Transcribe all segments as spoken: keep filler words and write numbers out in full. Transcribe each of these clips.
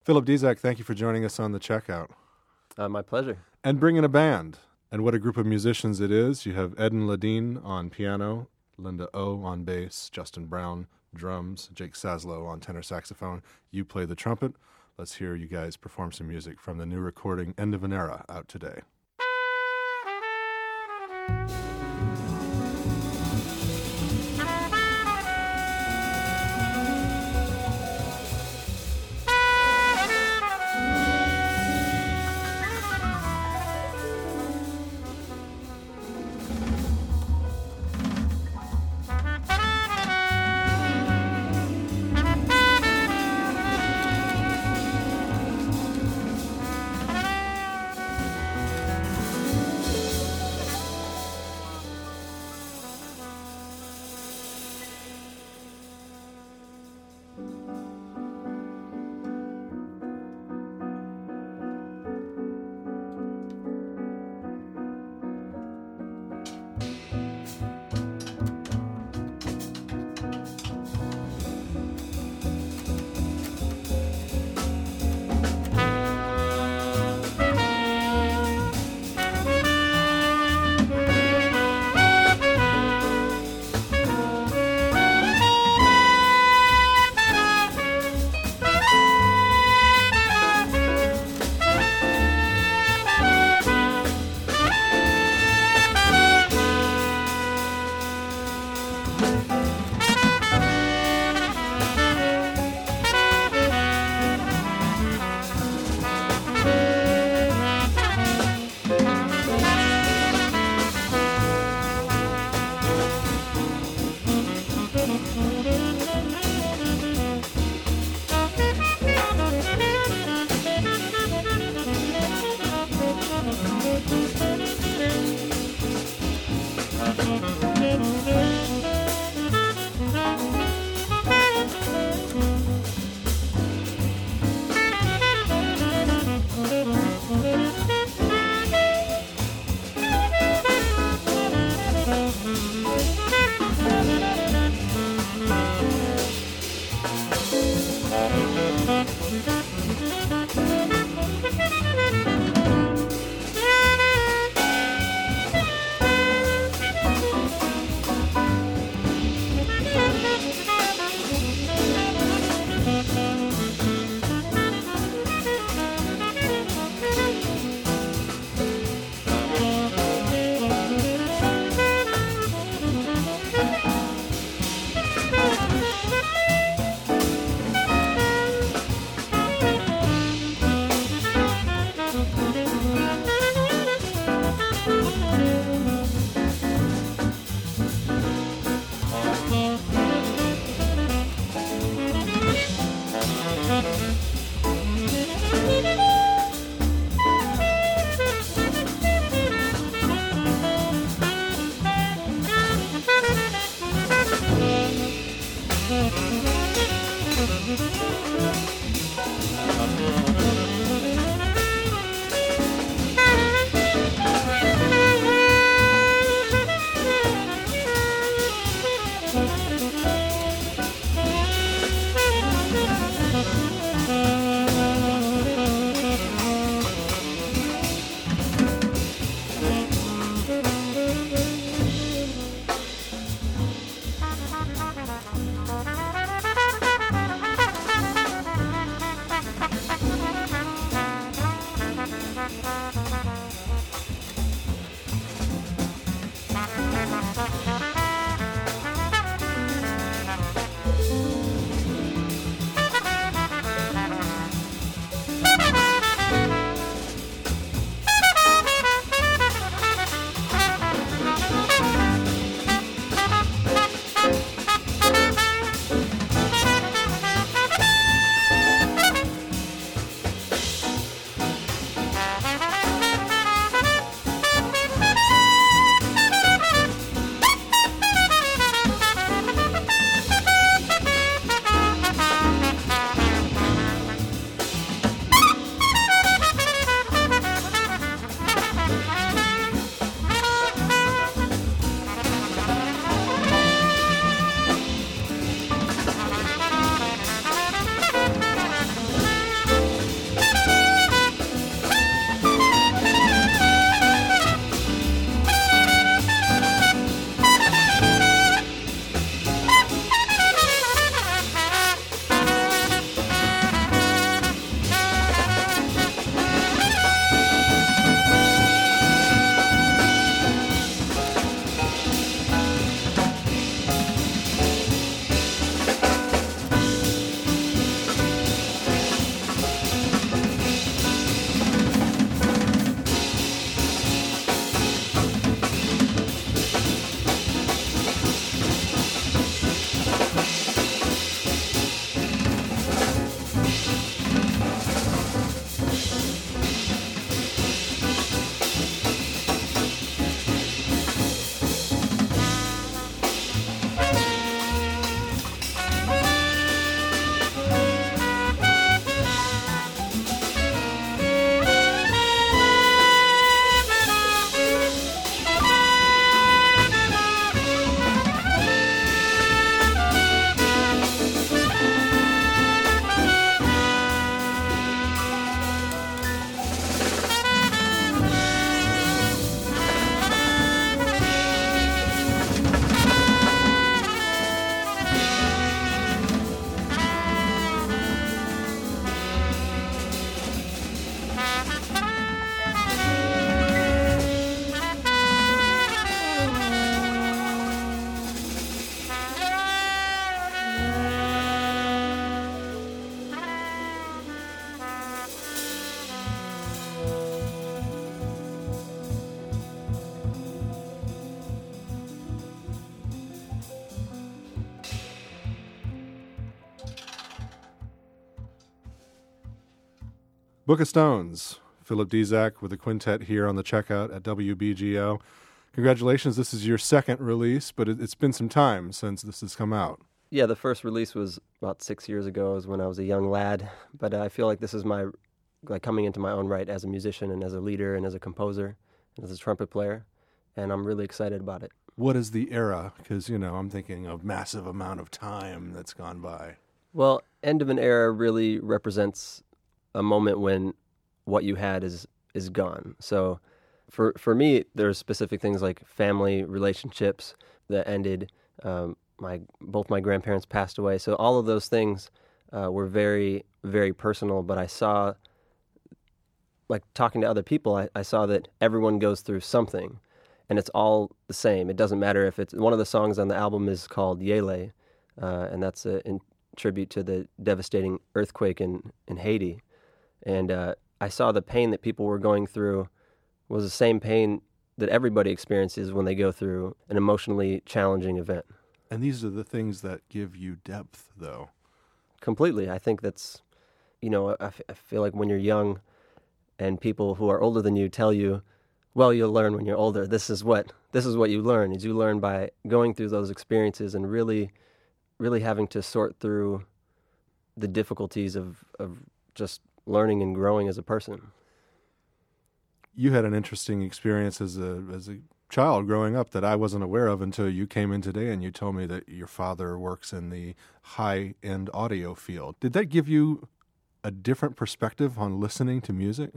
Philip Dezak, thank you for joining us on the Checkout. Uh, my pleasure. And bringing a band. And what a group of musicians it is. You have Eden Ladine on piano, Linda O on bass, Justin Brown drums, Jake Saslow on tenor saxophone. You play the trumpet. Let's hear you guys perform some music from the new recording End of an Era, out today. Thank you. Book of Stones, Philip Dizak with the quintet here on the checkout at W B G O. Congratulations, this is your second release, but it, it's been some time since this has come out. Yeah, the first release was about six years ago. It was when I was a young lad, but I feel like this is my, like coming into my own right as a musician and as a leader and as a composer and as a trumpet player, and I'm really excited about it. What is the era? Because, you know, I'm thinking of massive amount of time that's gone by. Well, End of an Era really represents a moment when what you had is is gone. So for for me, there's specific things like family relationships that ended. Um, my both my grandparents passed away, so all of those things uh, were very very personal. But I saw, like talking to other people, I, I saw that everyone goes through something, and it's all the same. It doesn't matter if it's one of the songs on the album is called Yele, uh, and that's a, in tribute to the devastating earthquake in in Haiti, and uh, I saw the pain that people were going through was the same pain that everybody experiences when they go through an emotionally challenging event. And these are the things that give you depth, though. Completely. I think that's, you know, I, f- I feel like when you're young and people who are older than you tell you, well, you'll learn when you're older. This is what this is what you learn, is you learn by going through those experiences and really, really having to sort through the difficulties of, of just learning and growing as a person. You had an interesting experience as a as a child growing up that I wasn't aware of until you came in today and you told me that your father works in the high-end audio field. Did that give you a different perspective on listening to music?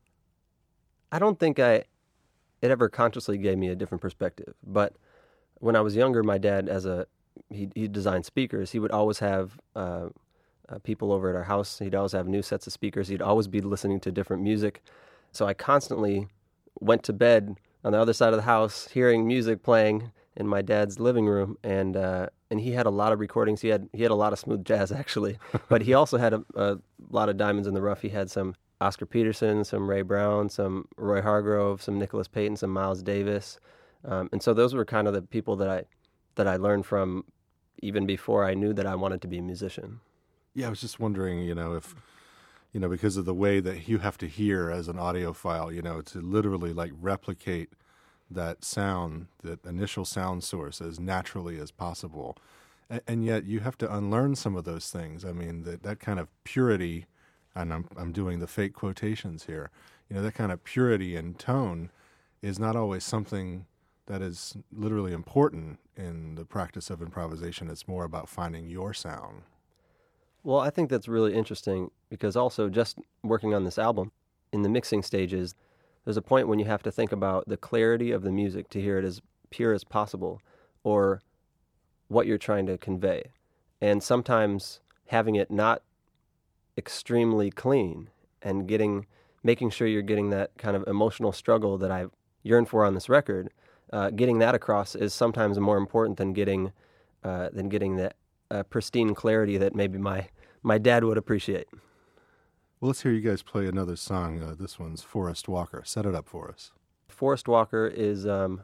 I don't think I it ever consciously gave me a different perspective, but when I was younger, my dad, as a he he designed speakers, he would always have uh, uh, people over at our house. He'd always have new sets of speakers. He'd always be listening to different music. So I constantly went to bed on the other side of the house, hearing music playing in my dad's living room, and uh, and he had a lot of recordings. He had he had a lot of smooth jazz actually, but he also had a, a lot of diamonds in the rough. He had some Oscar Peterson, some Ray Brown, some Roy Hargrove, some Nicholas Payton, some Miles Davis, um, and so those were kind of the people that I that I learned from even before I knew that I wanted to be a musician. Yeah, I was just wondering, you know, if. You know, because of the way that you have to hear as an audiophile, you know, to literally like replicate that sound, that initial sound source as naturally as possible. And, and yet you have to unlearn some of those things. I mean, that, that kind of purity, and I'm, I'm doing the fake quotations here, you know, that kind of purity and tone is not always something that is literally important in the practice of improvisation. It's more about finding your sound. Well, I think that's really interesting because also just working on this album, in the mixing stages, there's a point when you have to think about the clarity of the music to hear it as pure as possible or what you're trying to convey. And sometimes having it not extremely clean and getting, making sure you're getting that kind of emotional struggle that I yearn for on this record, uh, getting that across is sometimes more important than getting, uh, than getting that Uh, pristine clarity that maybe my, my dad would appreciate. Well, let's hear you guys play another song. Uh, this one's Forest Walker. Set it up for us. Forest Walker is um,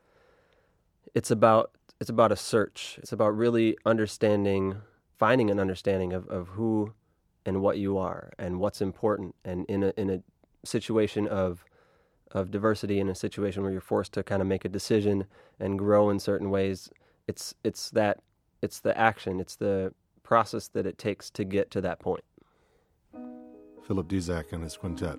it's about it's about a search. It's about really understanding, finding an understanding of, of who and what you are and what's important. And in a in a situation of of diversity, in a situation where you're forced to kind of make a decision and grow in certain ways, it's it's that. It's the action, it's the process that it takes to get to that point. Philip Dizak and his quintet.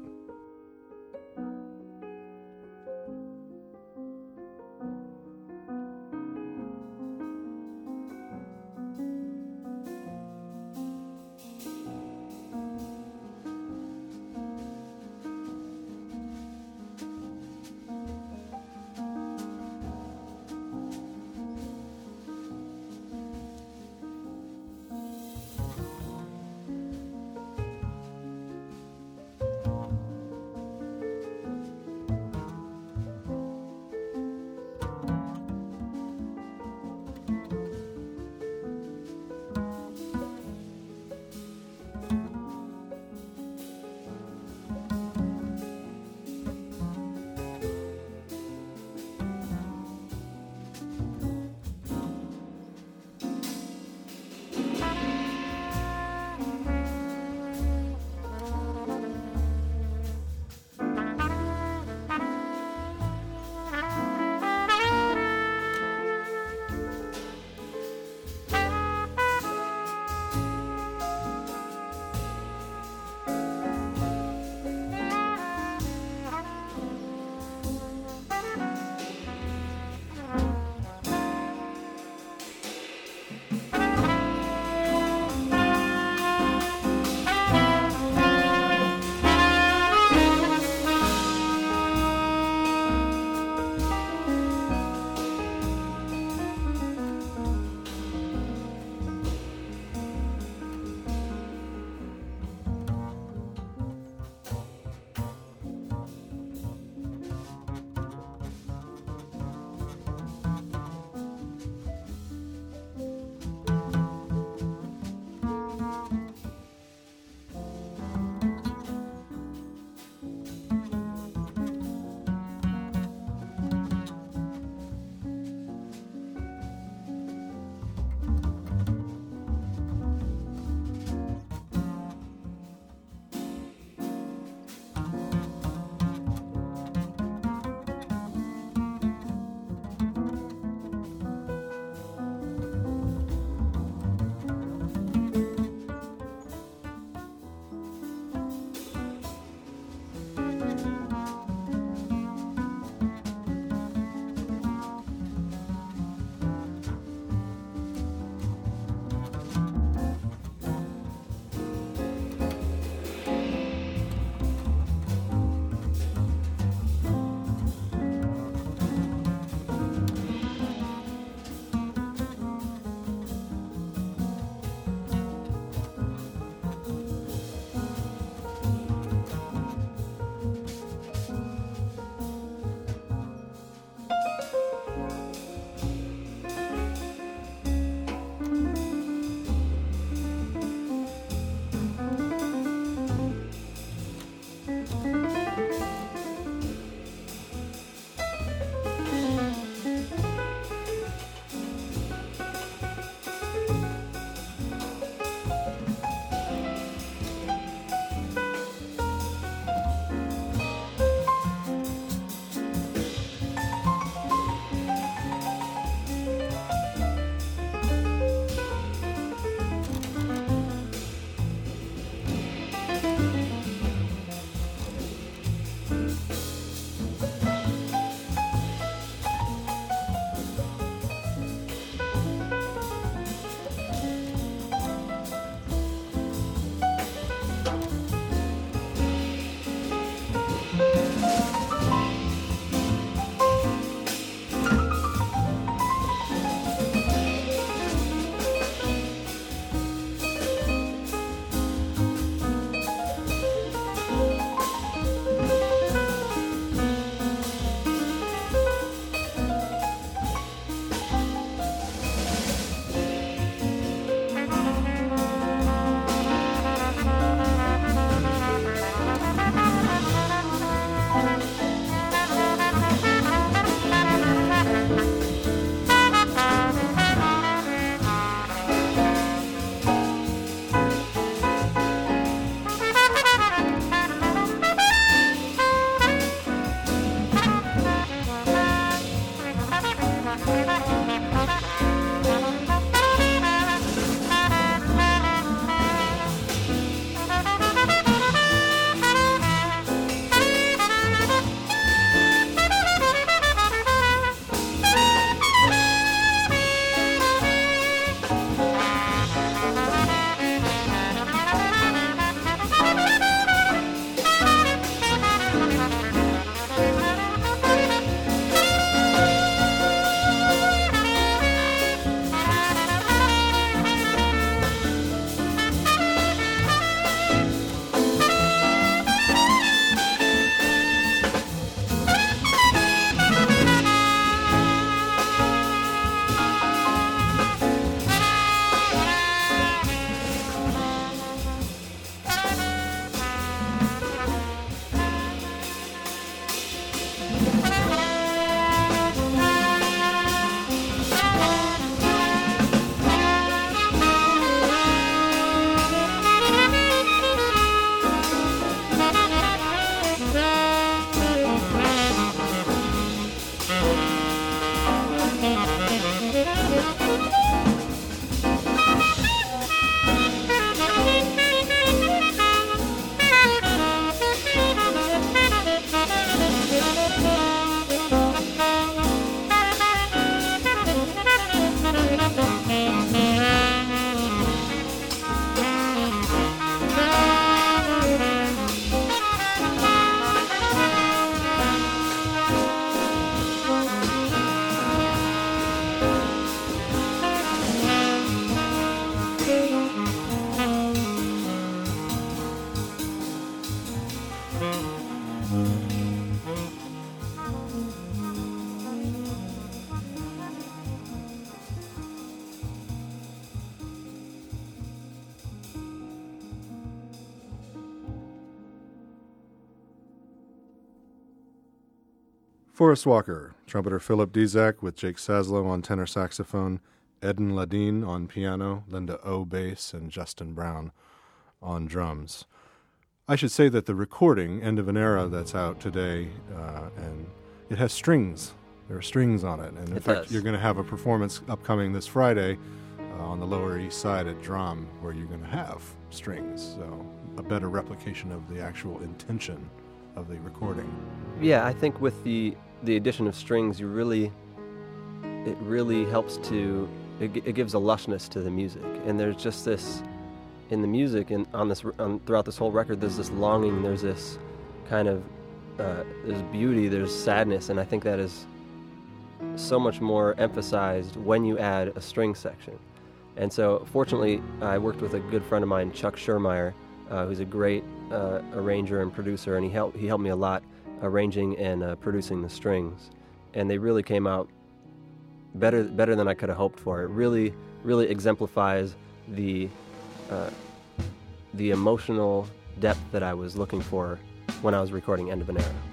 Forrest Walker, trumpeter Philip Dizak with Jake Saslow on tenor saxophone, Eden Ladine on piano, Linda O bass, and Justin Brown on drums. I should say that the recording, End of an Era, that's out today, uh, and it has strings. There are strings on it. And in It fact, does. you're going to have a performance upcoming this Friday uh, on the Lower East Side at Drum where you're going to have strings. So a better replication of the actual intention of the recording. Yeah, I think with the the addition of strings, you really, it really helps to, it, gi- it gives a lushness to the music. And there's just this, in the music and on this, on, throughout this whole record, there's this longing, there's this kind of, uh, there's beauty, there's sadness, and I think that is so much more emphasized when you add a string section. And so, fortunately, I worked with a good friend of mine, Chuck Schermeyer, uh, who's a great uh, arranger and producer, and he helped he helped me a lot arranging and uh, producing the strings, and they really came out better better than I could have hoped for. It really really exemplifies the uh, the emotional depth that I was looking for when I was recording End of an Era.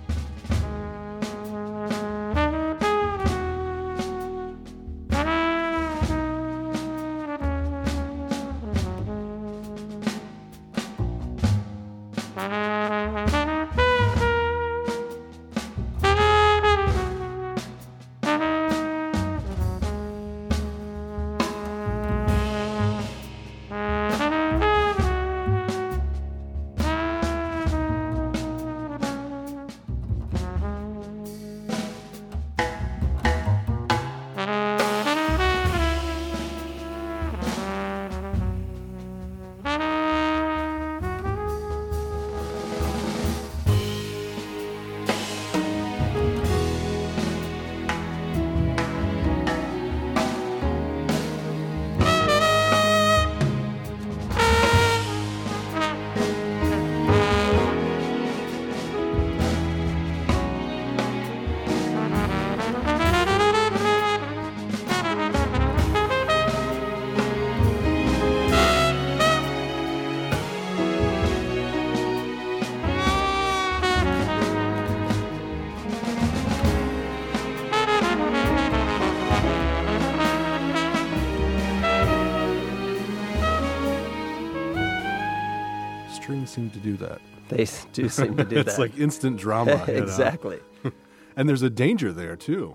Strings seem to do that. They s- do seem to do It's that. like instant drama. you know? Exactly. And there's a danger there, too,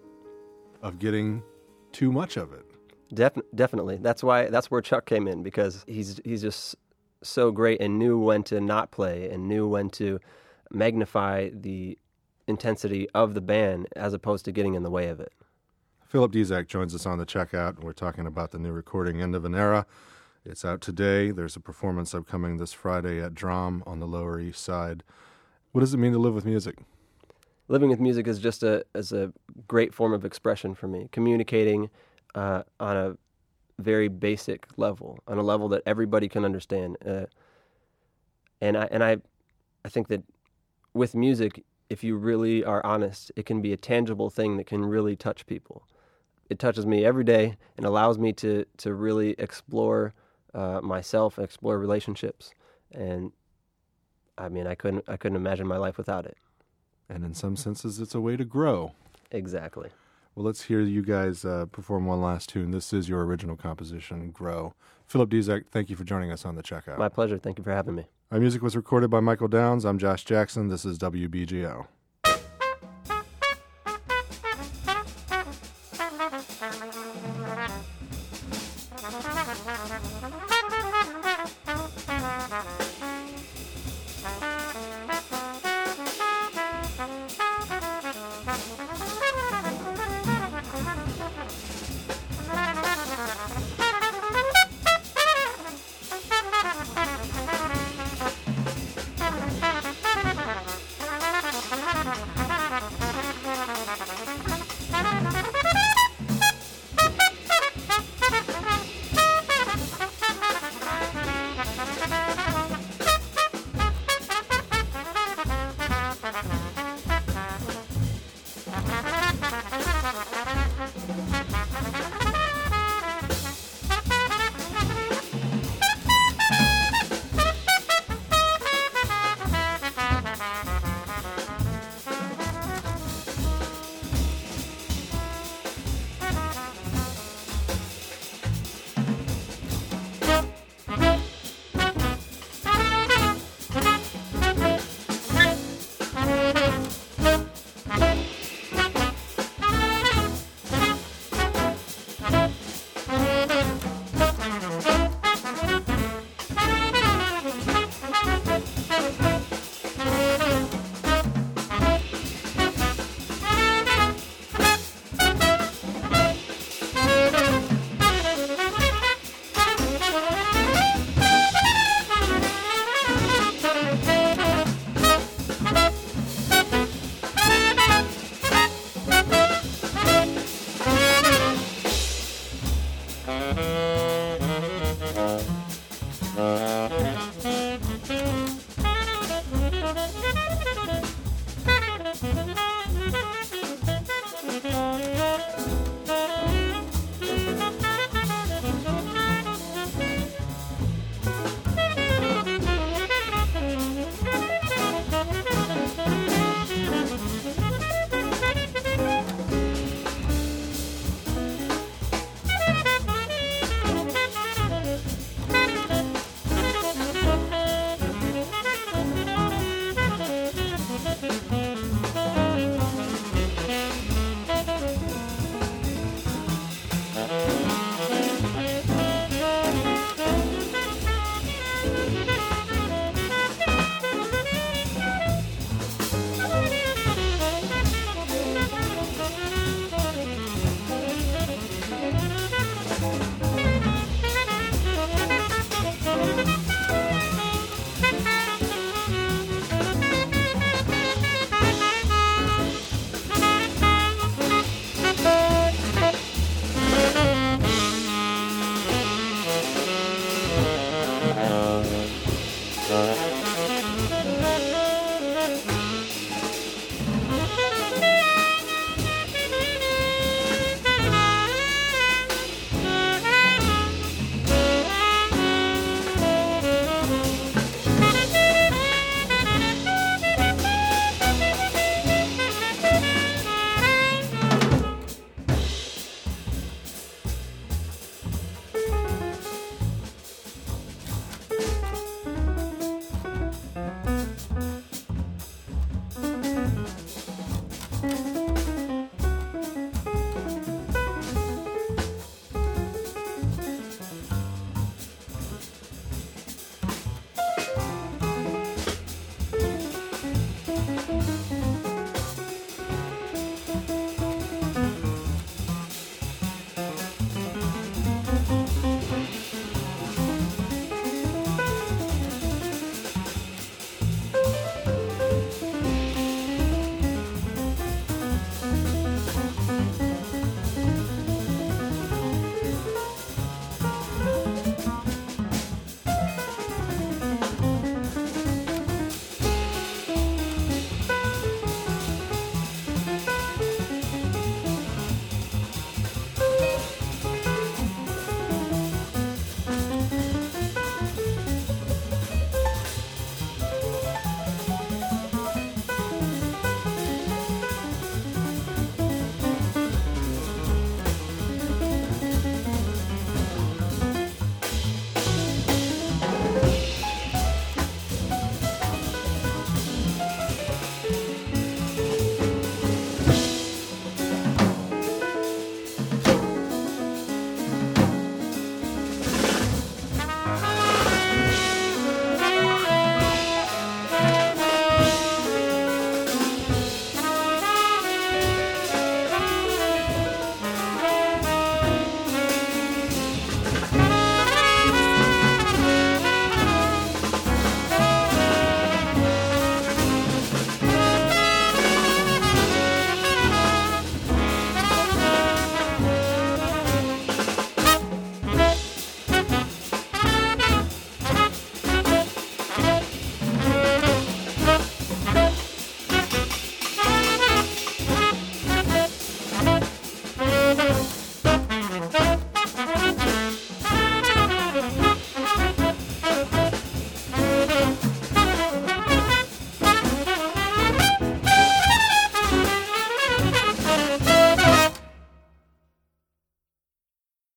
of getting too much of it. Def- definitely. That's why. That's where Chuck came in, because he's he's just so great and knew when to not play and knew when to magnify the intensity of the band as opposed to getting in the way of it. Philip Dizak joins us on the checkout. We're talking about the new recording, End of an Era. It's out today. There's a performance upcoming this Friday at Drum on the Lower East Side. What does it mean to live with music? Living with music is just a is a great form of expression for me. Communicating uh, on a very basic level, on a level that everybody can understand. Uh, and I and I, I think that with music, if you really are honest, it can be a tangible thing that can really touch people. It touches me every day and allows me to to really explore uh, myself, explore relationships, and I mean, I couldn't I couldn't imagine my life without it. And in some senses, it's a way to grow. Exactly. Well, let's hear you guys uh, perform one last tune. This is your original composition, Grow. Philip Dizak, thank you for joining us on the checkout. My pleasure. Thank you for having me. Our music was recorded by Michael Downs. I'm Josh Jackson. This is W B G O.